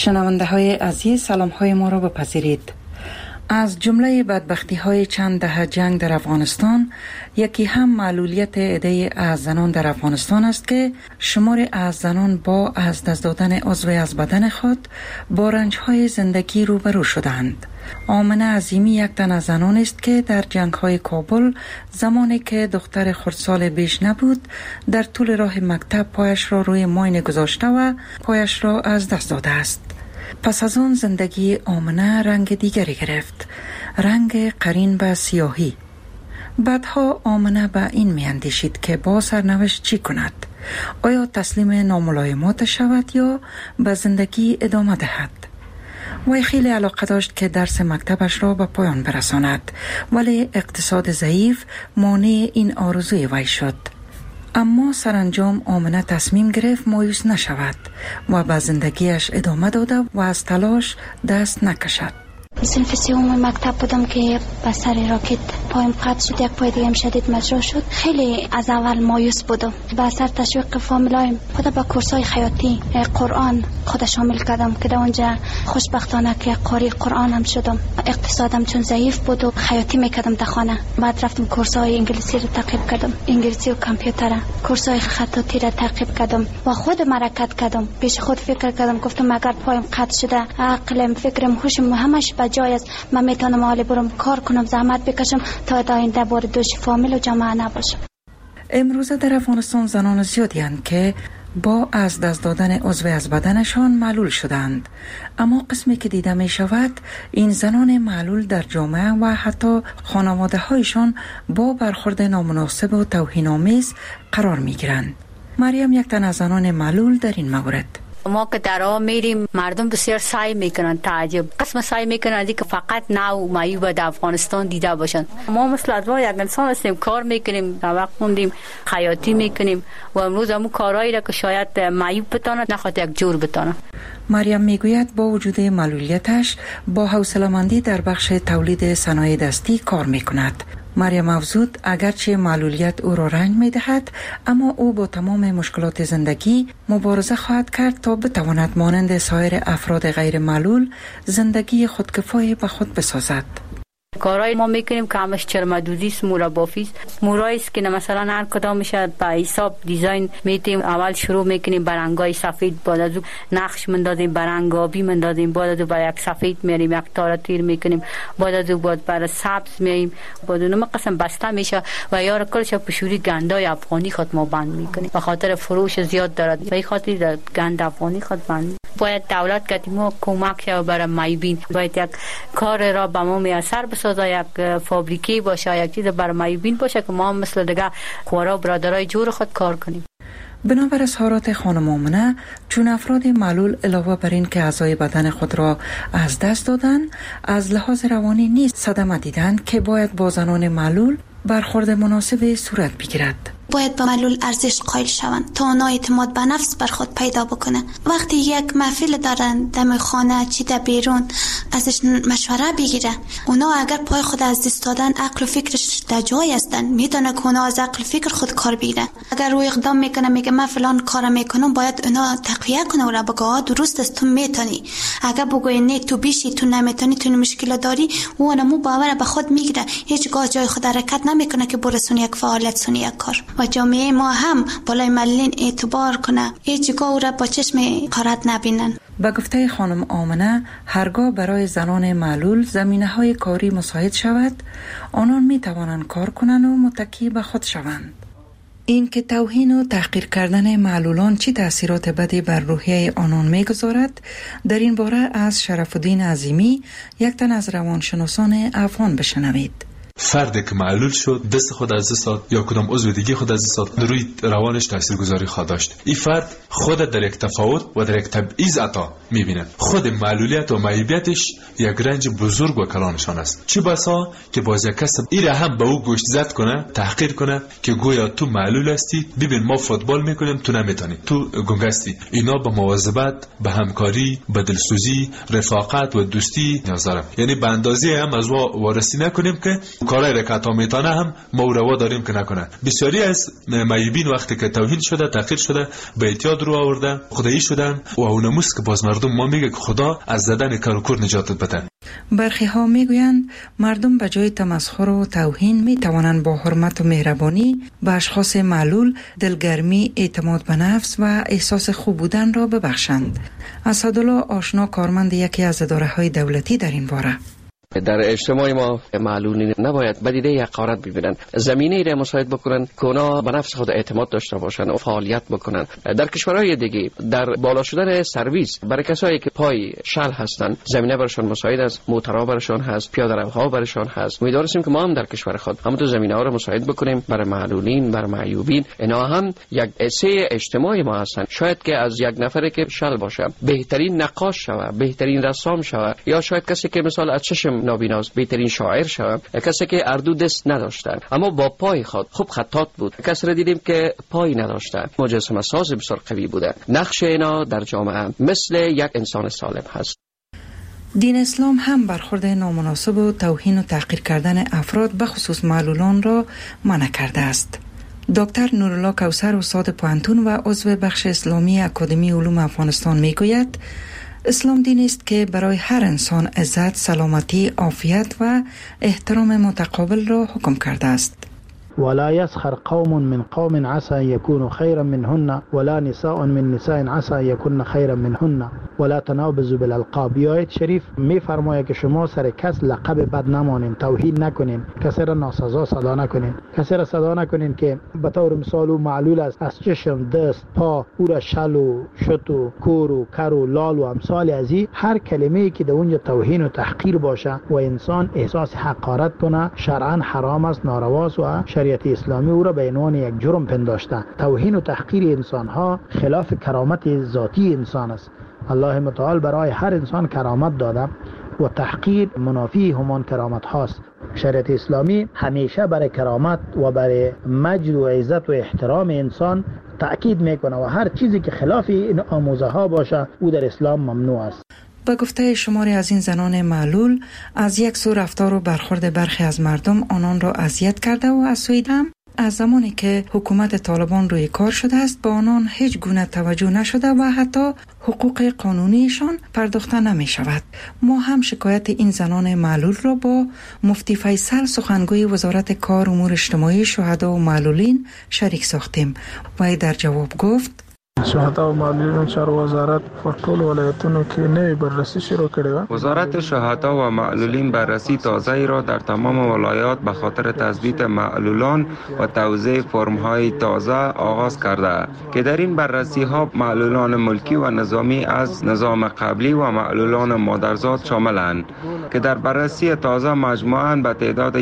شنونده های عزیز، سلام های ما را بپذیرید. از جمله بدبختی های چند دهه جنگ در افغانستان، یکی هم معلولیت عده از زنان در افغانستان است که شمار از زنان با از دست دادن عضو از بدن خود با رنج های زندگی روبرو شدند. آمنه عظیمی یک تن از زنان است که در جنگ های کابل زمانی که دختر خردسال بیش نبود در طول راه مکتب پایش را روی ماین گذاشته و پایش را از دست داده است. پس از آن زندگی آمنه رنگ دیگری گرفت، رنگ قرین به سیاهی. بعدها آمنه به این می اندیشید که با سرنوشت چی کند؟ آیا تسلیم ناملایمات شود یا به زندگی ادامه دهد؟ وی خیلی علاقه داشت که درس مکتبش را به پایان برساند، ولی اقتصاد ضعیف مانع این آرزوی وی شد. اما سرانجام آمنه تصمیم گرفت مایوس نشود و به زندگیش ادامه داده و از تلاش دست نکشد. صنف سوم مکتب بودم که به سر راکت پایم قطع شد، یک پای دیگه هم شدید مجروح شد. خیلی از اول مایوس بودم. به اثر تشویق فامیلایم خود به کورسای خیاطی قرآن خود شامل کردم که در اونجا خوشبختانه که قاری قرآن هم شدم. اقتصادم چون ضعیف بود و خیاطی میکردم در خانه. بعد رفتم کورسای انگلیسی رو تعقیب کردم، انگلیسی و کامپیوتر. کورسای خطاطی رو تعقیب کردم و خود حرکت کردم. پیش خود فکر کردم، گفتم اگر پایم قطع شده عقلم، فکرم، هوشم همش جای است، من میتونم حالی برم کار کنم، زحمت بکشم تا آینده بار دوش فامیل و جامعه نباشم. امروزه در افغانستان زنان زیادی هستند که با از دست دادن عضو از بدنشان معلول شدند، اما قسمی که دیده می شود این زنان معلول در جامعه و حتی خانواده هایشان با برخورد نامناسب و توهین‌آمیز قرار می گیرند. مریم یک تن از زنان معلول در این مورد. ما که در راه میریم مردم بسیار سعی میکنن، تعجب قسم سعی میکنن از اینکه فقط نو معیوب در افغانستان دیده باشن. ما مثل از ما یک انسان هستیم، کار میکنیم، وقت موندیم، خیاطی میکنیم و امروز همون کارهایی را که شاید معیوب بتونه نخواد یک جور بتونه. مریم میگوید با وجود معلولیتش با حوصله‌مندی در بخش تولید صنایع دستی کار میکند. مریم افزود اگرچه معلولیت او را رنج می دهد، اما او با تمام مشکلات زندگی مبارزه خواهد کرد تا بتواند مانند سایر افراد غیر معلول زندگی خودکفای به خود بسازد. کارهای ما میکنیم که همش چرمدوزی است، مورا بافی است، مورایی است که مثلا هر کدام میشه به حساب دیزاین میتیم. اول شروع میکنیم برنگای سفید، بعد از نقش مندازیم، برنگ آبی مندازیم، بعد از بر یک سفید میاریم، یک تار تیر میکنیم، بعد از بعد بر سبز میاریم، بعد اونم قسم بسته میشه و یار کلش پشوری گندای افغانی خود ما بند میکنیم. به خاطر فروش زیاد دارد، به خاطر گند افغانی خود بند. باید دولت که ما کمک شه برای معیوبین، باید یک کار را به ما میسر بسازه، یک فابریکی باشه، یک چیز برای معیوبین باشه که ما مثل دیگه خوارا برادرای جور خود کار کنیم. بنابر اظهارات خانم آمنه، چون افراد معلول علاوه بر این که اعضای بدن خود را از دست دادن، از لحاظ روانی نیز صدمه دیدند که باید با زنان معلول برخورد مناسب صورت بگیرد. باید به معلول ارزش قائل شوند تا اونا اعتماد به نفس بر خود پیدا بکنه. وقتی یک محفل دارن دم خانه چی در بیرون ازش مشوره بگیره. اونا اگر پای خود از دست دادن عقل و فکرش در جای هستن، میدونه که اونا از عقل و فکر خود کار بگیرن. اگر روی اقدام میکنه میگه من فلان کار میکنم، باید اونا تقویه کنه و را بگه درست است تو میتونی. اگر بگوی نه تو بیشی، تو نمیتونی، تو مشکل داری، اونمو باور به خود میگیره، هیچگاه جای خود حرکت نمیکنه که برسون یک فعالیت سونی یک کار. و جامعه ما هم بالای معلولین اعتبار کنه، هیچگاه او را با چشم حقارت نبینن. با گفته خانم آمنه، هرگاه برای زنان معلول زمینه‌های کاری مساعد شود، آنان می توانند کار کنند و متکی به خود شوند. این که توهین و تحقیر کردن معلولان چی تأثیرات بدی بر روحیه آنان می‌گذارد، در این باره از شرف الدین عظیمی، یک تن از روانشناسان افغان بشنوید. فردی که معلول شد، دست خود از دست داد یا کدام عضو دیگه خود از دست داد، روی روانش تاثیرگذاری خواهد داشت. این فرد خود در یک تفاوت و در یک تبعیض عطا می‌بیند. خود معلولیت و معیوبیتش یک رنج بزرگ و کلانشان است. چه بسا که باز یک کس ایره هم به او گوش زد کنه، تحقیر کنه که گویا تو معلول هستی، ببین ما فوتبال میکنیم تو نمیتونی، تو گنگ هستی. اینا به مواظبت، به همکاری، به دلسوزی، رفاقت و دوستی نیاز داره. یعنی به اندازه هم از وارسی نکنیم که کارهای را که عطا میتونه هم ما روا داریم که نکنه. بسیاری از معیوبین وقتی که توهین شده، تحقیر شده، به اعتیاد رو آورده، خدایی شدن و اونموس که باز مردم ما میگه که خدا از زدن کار و کور نجاتت بده. برخی ها میگویند مردم به جای تمسخر و توهین می توانند با حرمت و مهربانی به اشخاص معلول دلگرمی، اعتماد به نفس و احساس خوب بودن را ببخشند. اسدالله آشنا، کارمند یکی از اداره‌های دولتی در این باره: در اجتماع ما معلولین نباید بدیده یک حقارت ببینن، زمینه را مساعد بکنن که اونا به نفس خود اعتماد داشته باشن و فعالیت بکنن. در کشورهای دیگه در بالا شدن سرویس برای کسایی که پای شل هستن زمینه برشان مساعد است، موترها برشان هست، پیاده روها برشان هست. امیدواریم که ما هم در کشور خود همون زمینه ها را مساعد بکنیم برای معلولین، برای معیوبین. اینا هم یک حصه اجتماعی ما هستن. شاید که از یک نفری که شل باشه بهترین نقاش شوه، بهترین رسام شوه، یا شاید کسی که مثلا از چشم نابیناست بهترین شاعر شوه، کسی که اردو دست نداشتن اما با پای خود خوب خطاط بود، کسی را دیدیم که پای نداشته مجسمه ساز بسیار قوی بوده. نقش اینا در جامعه مثل یک انسان سالم هست. دین اسلام هم برخورد نامناسب و توهین و تحقیر کردن افراد به خصوص معلولان را منع کرده است. دکتر نورالله کوثر، استاد پوهنتون و عضو بخش اسلامی اکادمی علوم افغانستان میگوید اسلام دینی است که برای هر انسان عزت، سلامتی، عافیت و احترام متقابل را حکم کرده است. ولا يسخر قوم من قوم عسى يكونوا خيرا منهن ولا نساء من نساء عسى يكون خيرا منهن ولا تنابزوا بالالقاب. آیت شریف میفرماید که شما سر کس لقب بد نمانین، توهین نکنین، کسی را ناسزا صدا نکنین، کسی را صدا نکنین که به طور مثال او معلول است، از چشم، دست، پا او را شل و شط و کور و کر و لال و امثال از این هر کلمه‌ای که در اونجا توهین و تحقیر باشه و انسان احساس حقارت کنه شرعاً حرام است، نارواست و شریعت اسلامی او را به عنوان یک جرم پنداشته. توهین و تحقیر انسان ها خلاف کرامت ذاتی انسان است. الله متعال برای هر انسان کرامت داده و تحقیر منافی همان کرامت هاست. شریعت اسلامی همیشه برای کرامت و برای مجد و عزت و احترام انسان تأکید میکنه و هر چیزی که خلاف این آموزه ها باشه او در اسلام ممنوع است. به گفته شماری از این زنان معلول، از یک سو رفتار و برخورد برخی از مردم آنان را اذیت کرده و از سوی دیگر از زمانی که حکومت طالبان روی کار شده است با آنان هیچ گونه توجه نشده و حتی حقوق قانونیشان پرداخته نمی شود. ما هم شکایت این زنان معلول را با مفتی فیصل، سخنگوی وزارت کار امور اجتماعی شهدا و معلولین شریک ساختیم و در جواب گفت: شهدا و معلولین چار وزارت په ټول ولایتونو کې نوې بررسی شروع کړې و. وزارت شهدا و معلولین بررسی تازه‌ای را در تمام ولایات به خاطر تثبیت معلولان و توزیع فرم‌های تازه آغاز کرده که در این بررسی‌ها معلولان ملکی و نظامی از نظام قبلی و معلولان مادرزاد شاملند که در بررسی تازه مجموعاً به تعداد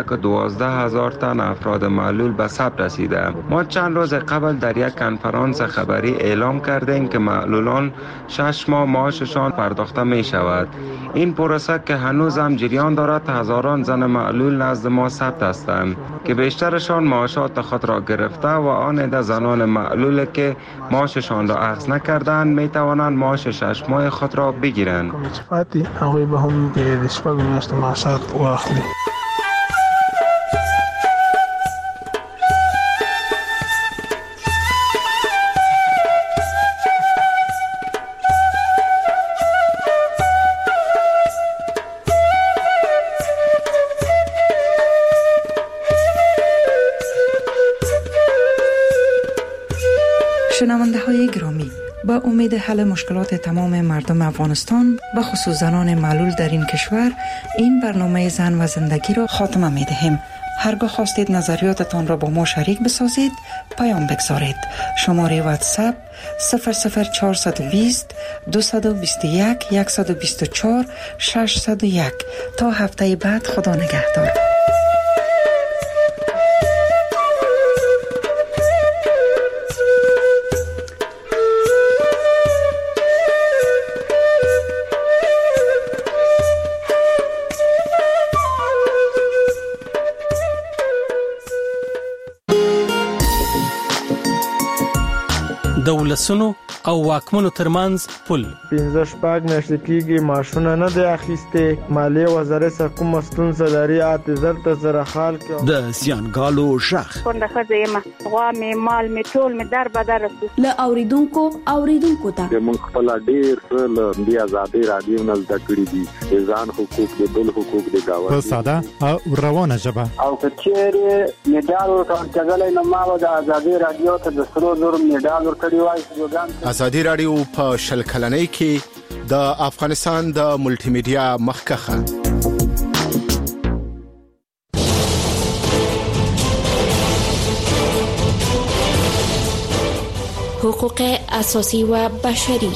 1,12,000 تن افراد معلول به ثبت رسیده. ما چند روز قبل در یک کنفرانس خبری اعلام کردیم که معلولان 6 ماه معاششان پرداخته می شود. این پروسه که هنوز هم جریان دارد، هزاران زن معلول نزد ما ثبت هستند که بیشترشان معاشات خود را گرفته و آن عده زنان معلول که معاششان را اخذ نکردند می توانند معاش 6 ماه خود را بگیرند. شنونده های گرامی، با امید حل مشکلات تمام مردم افغانستان به خصوص زنان معلول در این کشور، این برنامه زن و زندگی را خاتمه می دهیم. هرگاه خواستید نظریاتتان را با ما شریک بسازید، پیام بگذارید. شماره واتساپ 00420 221 124 601. تا هفته بعد، خدا نگهدار. د ولسونو او واکمنو ترمنځ پل. 15 میاشتې کېږي معاشونه نه دی اخیستی. مالیې وزارت څخه کومه ستونزه لري اعتذار ته سره حال کړي. د زیانګالو شخ کونډه ښځه یم، غوا مې مال مې ټول مې در بدر رسو. له اوریدونکو ته موږ خپل ډېر څه له دې آزادۍ راډیو نه زده کړي دي. د ځان حقوق د بل حقوق د گاونډي په ساده او روانه ژبه. او کچېره میډال ورکړل نو ما د آزادۍ راډیو ته د 100 میډال ورکړی وای. آزادۍ راډیو په شل کلنۍ کې د افغانستان د ملټي میډیا مخکخه. حقوق اساسی و بشری.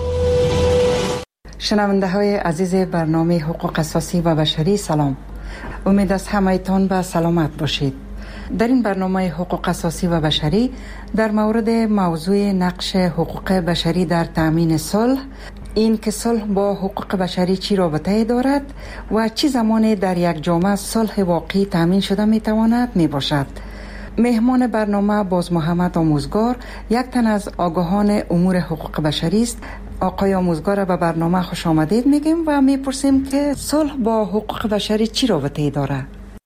شنونده های عزیز برنامه حقوق اساسی و بشری سلام. امید است همه‌تان به سلامت باشید. در این برنامه حقوق اساسی و بشری در مورد موضوع نقش حقوق بشری در تامین صلح، این که صلح با حقوق بشری چی رابطه دارد و چه زمانی در یک جامعه صلح واقعی تامین شده میتواند میباشد. مهمان برنامه باز محمد آموزگار، یک تن از آگاهان امور حقوق بشری است. آقای آموزگار به برنامه خوش آمدید میگیم و میپرسیم که صلح با حقوق بشری چی رابطه داره؟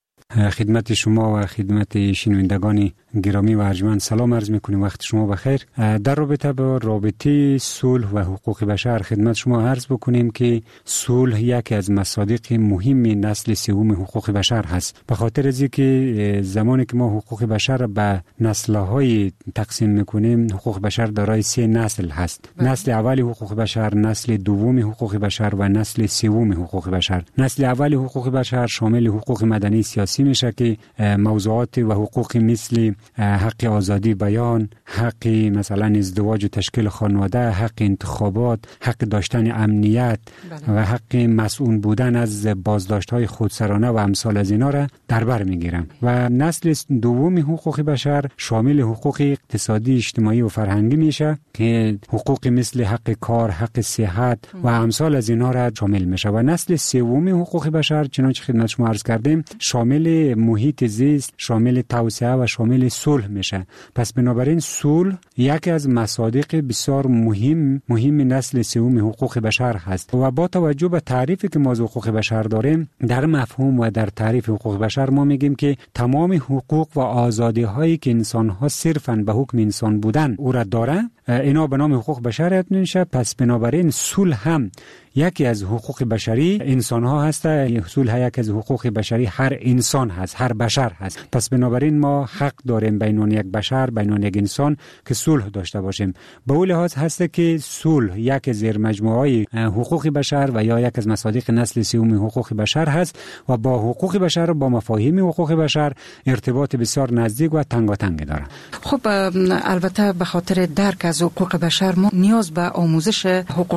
خدمت شما و خدمت شنوندگان گرامی و ارجمند سلام عرض میکنیم. وقت شما بخیر. در رابطه با رابطه صلح و حقوق بشر خدمت شما عرض بکنیم که صلح یکی از مصادیق مهم نسل سوم حقوق بشر هست. به خاطر از اینکه زمانی که ما حقوق بشر را به نسل‌های تقسیم میکنیم، حقوق بشر دارای 3 نسل هست. نسل اول حقوق بشر، نسل دوم حقوق بشر و نسل سوم حقوق بشر. نسل اول حقوق بشر شامل حقوق مدنی سیاسی میشه که موضوعات و حقوق مثل حق آزادی بیان، حق مثلا ازدواج و تشکیل خانواده، حق انتخابات، حق داشتن امنیت و حق مسئول بودن از بازداشت‌های خودسرانه و امثال از اینا را در بر میگیرن. و نسل دوم حقوق بشر شامل حقوق اقتصادی، اجتماعی و فرهنگی میشه که حقوق مثل حق کار، حق صحت و امثال از اینا را شامل میشه. و نسل سوم حقوق بشر چنانچه خدمت شما عرض کردیم شامل محیط زیست، شامل توسعه و شامل صلح میشه. پس بنابراین صلح یکی از مصادیق بسیار مهم نسل سوم حقوق بشر هست. و با توجه به تعریفی که ما از حقوق بشر داریم، در مفهوم و در تعریف حقوق بشر ما میگیم که تمام حقوق و آزادی هایی که انسان ها صرفاً به حکم انسان بودن او را داره، اینا به نام حقوق بشر میشه. پس بنابراین صلح هم یکی از حقوق بشری انسان ها هست. صلح یکی از حقوق بشری هر انسان هست، هر بشر هست. پس بنابراین ما حق داریم بینون یک بشر، بینون یک انسان که صلح داشته باشیم. به اون لحاظ هست که صلح یک زیر مجموعه حقوق بشر و یا یک از مصادیق نسل سوم حقوق بشر هست و با حقوق بشر و با مفاهیم حقوق بشر ارتباط بسیار نزدیک و تنگاتنگ داره. خب البته به خاطر درک از حقوق بشر ما نیاز به آموزش حقوق